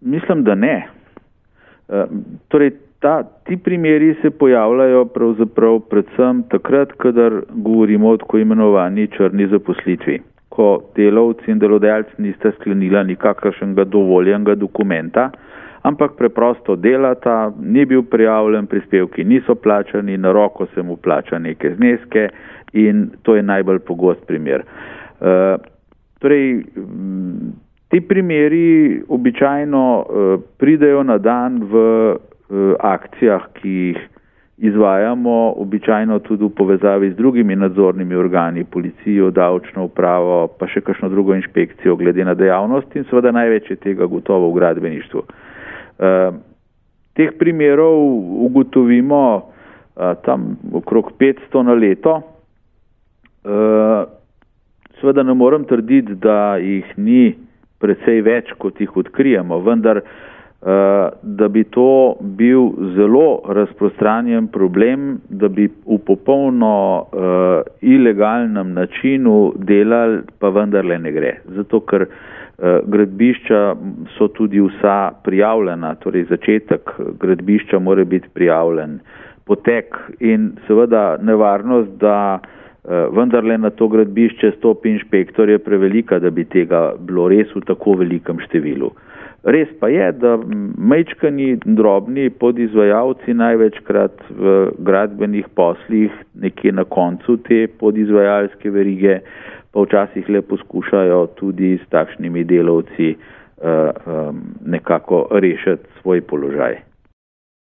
Mislim, da ne. Torej, ti primeri se pojavljajo pravzaprav predvsem takrat, kadar govorimo o tako imenovani črni zaposlitvi, ko delavci in delodajalci nista sklenila nikakršnega dovoljenega dokumenta, ampak preprosto delata, ni bil prijavljen, prispevki niso plačani, na roko se mu plača neke zneske in to je najbolj pogost primer. Torej, ti primeri običajno pridejo na dan v akcijah, ki jih izvajamo, običajno tudi v povezavi z drugimi nadzornimi organi, policijo, davčno upravo, pa še kakšno drugo inšpekcijo glede na dejavnost in seveda največ je tega gotovo v gradbeništvu. Teh primerov ugotovimo tam okrog 500 na leto. Seveda ne morem trditi, da jih ni precej več, kot jih odkrijemo, vendar da bi to bil zelo razprostranjen problem, da bi v popolno ilegalnem načinu delali, pa vendarle ne gre. Zato, ker gradbišča so tudi vsa prijavljena, torej začetek gradbišča mora biti prijavljen, potek in seveda nevarnost, da vendarle na to gradbišče stopi inšpektor je prevelika, da bi tega bilo res v tako velikem številu. Res pa je, da majčkani, drobni podizvajalci največkrat v gradbenih poslih nekje na koncu te podizvajalske verige pa včasih le poskušajo tudi s takšnimi delavci nekako rešiti svoj položaj.